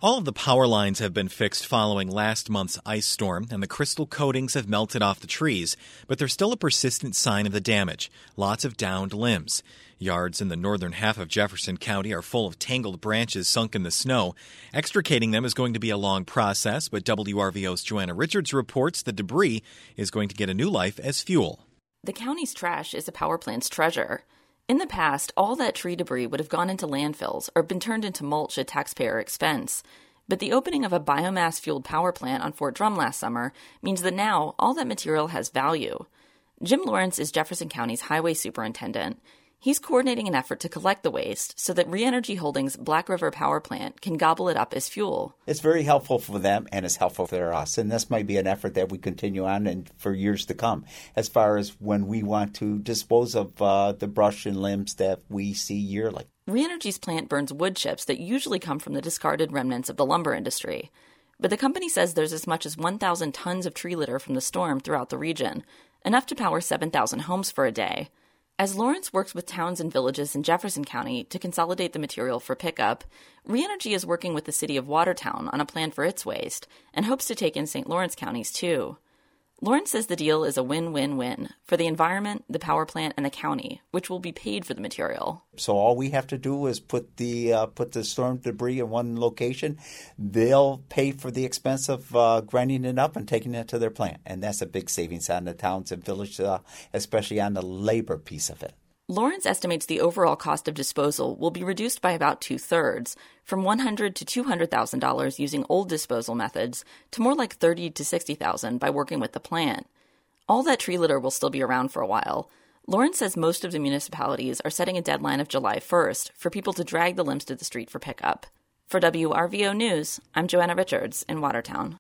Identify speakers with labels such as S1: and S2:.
S1: All of the power lines have been fixed following last month's ice storm, and the crystal coatings have melted off the trees, but there's still a persistent sign of the damage, lots of downed limbs. Yards in the northern half of Jefferson County are full of tangled branches sunk in the snow. Extricating them is going to be a long process, but WRVO's Joanna Richards reports the debris is going to get a new life as fuel.
S2: The county's trash is a power plant's treasure. In the past, all that tree debris would have gone into landfills or been turned into mulch at taxpayer expense. But the opening of a biomass-fueled power plant on Fort Drum last summer means that now all that material has value. Jim Lawrence is Jefferson County's highway superintendent. He's coordinating an effort to collect the waste so that Reenergy Holdings' Black River Power Plant can gobble it up as fuel.
S3: It's very helpful for them, and it's helpful for us. And this might be an effort that we continue on and for years to come, as far as when we want to dispose of the brush and limbs that we see yearly.
S2: Reenergy's plant burns wood chips that usually come from the discarded remnants of the lumber industry. But the company says there's as much as 1,000 tons of tree litter from the storm throughout the region, enough to power 7,000 homes for a day. As Lawrence works with towns and villages in Jefferson County to consolidate the material for pickup, Reenergy is working with the city of Watertown on a plan for its waste and hopes to take in St. Lawrence counties too. Lawrence says the deal is a win-win-win for the environment, the power plant, and the county, which will be paid for the material.
S3: So all we have to do is put the storm debris in one location. They'll pay for the expense of grinding it up and taking it to their plant. And that's a big savings on the towns and villages, especially on the labor piece of it.
S2: Lawrence estimates the overall cost of disposal will be reduced by about 2/3, from $100,000 to $200,000 using old disposal methods to more like $30,000 to $60,000 by working with the plant. All that tree litter will still be around for a while. Lawrence says most of the municipalities are setting a deadline of July 1st for people to drag the limbs to the street for pickup. For WRVO News, I'm Joanna Richards in Watertown.